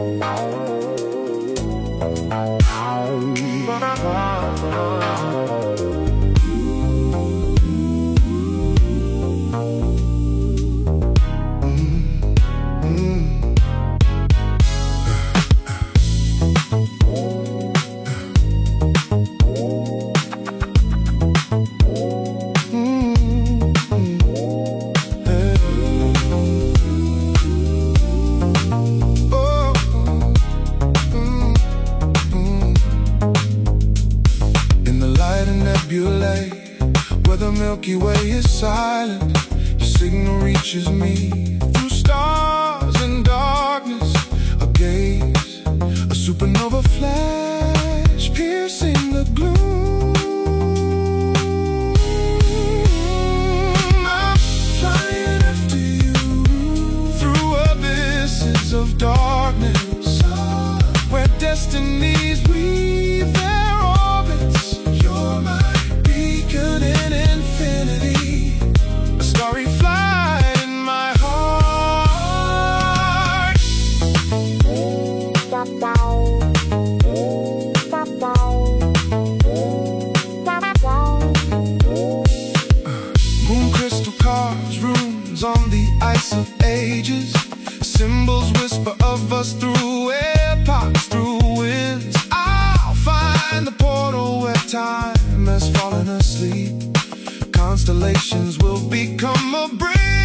Where the Milky Way is silent, your signal reaches me through stars and darkness. A gaze, a supernova flash piercing the gloom. I'm flying after you through abysses of darkness, where destinies weave their orbits. You're my beacon in infinity, a starry flight in my heart. Moon crystal carves runes on the ice of ages. Symbols whisper of us through epochs, through winds. I'll find the portal where time has fallen asleep. Constellations will become a bridge.